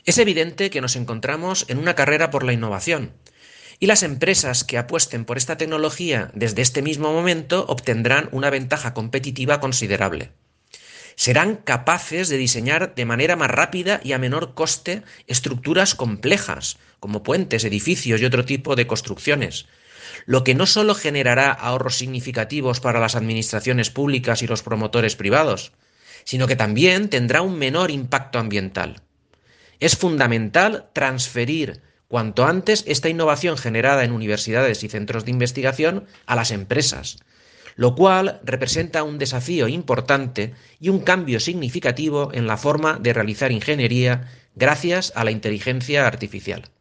Es evidente que nos encontramos en una carrera por la innovación, y las empresas que apuesten por esta tecnología desde este mismo momento obtendrán una ventaja competitiva considerable. Serán capaces de diseñar de manera más rápida y a menor coste estructuras complejas, como puentes, edificios y otro tipo de construcciones, lo que no solo generará ahorros significativos para las administraciones públicas y los promotores privados, sino que también tendrá un menor impacto ambiental. Es fundamental transferir cuanto antes esta innovación generada en universidades y centros de investigación a las empresas, lo cual representa un desafío importante y un cambio significativo en la forma de realizar ingeniería gracias a la inteligencia artificial.